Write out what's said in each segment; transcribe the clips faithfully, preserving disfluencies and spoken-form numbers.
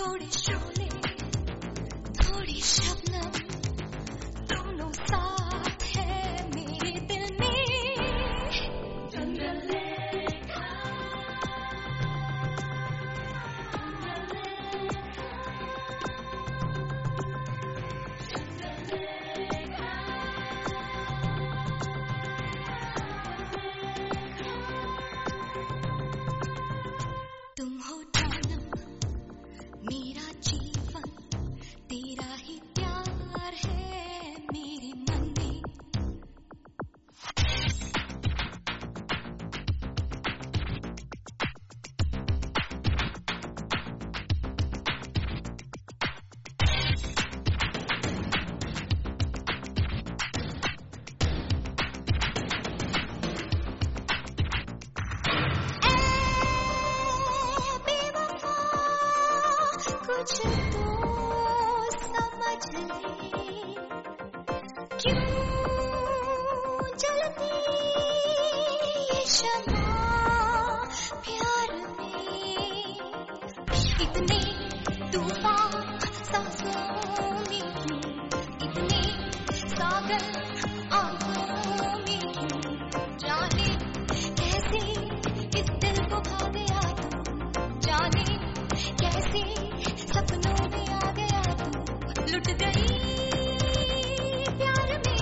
थोड़े शोले थोड़ी शबनम दोनों साथ है मेरे दिल में चंद्रलेखा तुम हो जानम मेरा जीवन तेरा ही प्यार है मेरे मन में कुछ तो समझ ले क्यों जलती ये शम्मा प्यार में इतने तूफान सांसों में क्यों इतने सागर आंखों में क्यों जाने कैसे इस दिल को खा गया तू जाने कैसे सपनों में आ गया तू लुट गई प्यार में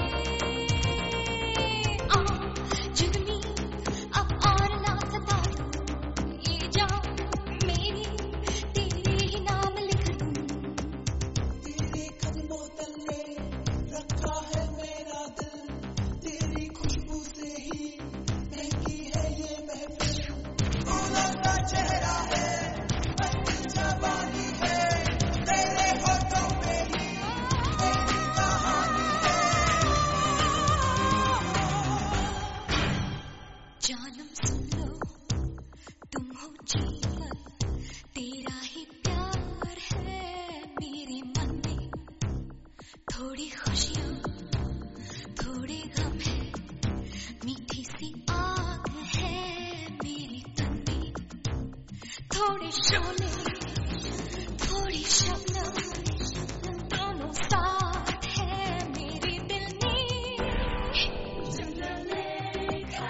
आ जुगनी अब और ना सता तू ये जान मेरी तेरे ही नाम लिख दूं तेरे कदमों तले रखा है मेरा दिल तेरी खुशबू से ही महकी है ये महफिल फूलों का चेहरा है जवानी है तेरे होठों पे ही मेरी कहानी है जानम सुन लो तुम हो जीवन तेरा ही प्यार है मेरे मन में थोड़ी खुशियाँ थोड़े गम है मीठी सी आग है मेरे तन में थोड़े शोले थोड़ी शबनम दोनों साथ है मेरे दिल में चंद्रलेखा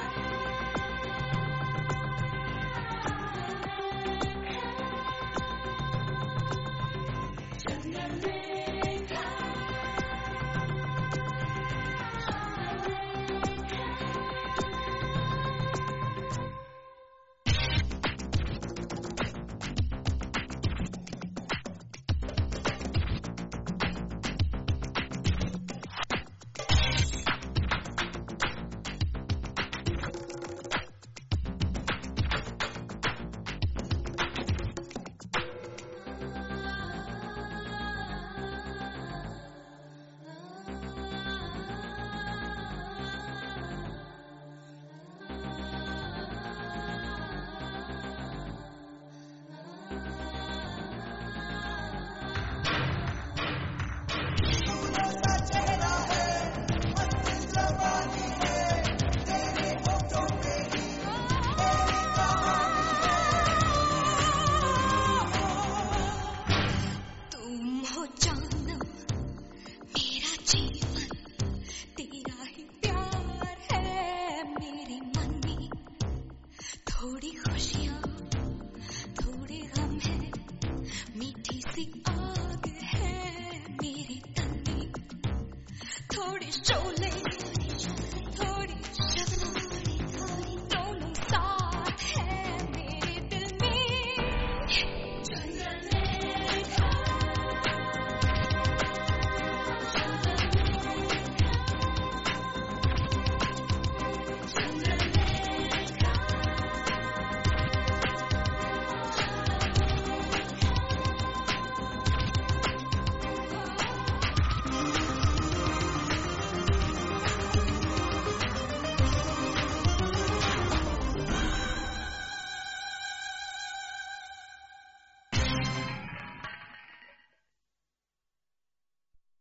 चंद्रलेखा फूलों का चेहरा है मस्त जवानी है तेरे होठों पे ही मेरी कहानी तुम हो जानम मेरा जीवन तेरा ही प्यार है मेरे मन में थोड़ी खुशियाँ थोड़े गम है मीठी सी आग है मेरे तन में थोड़े शोले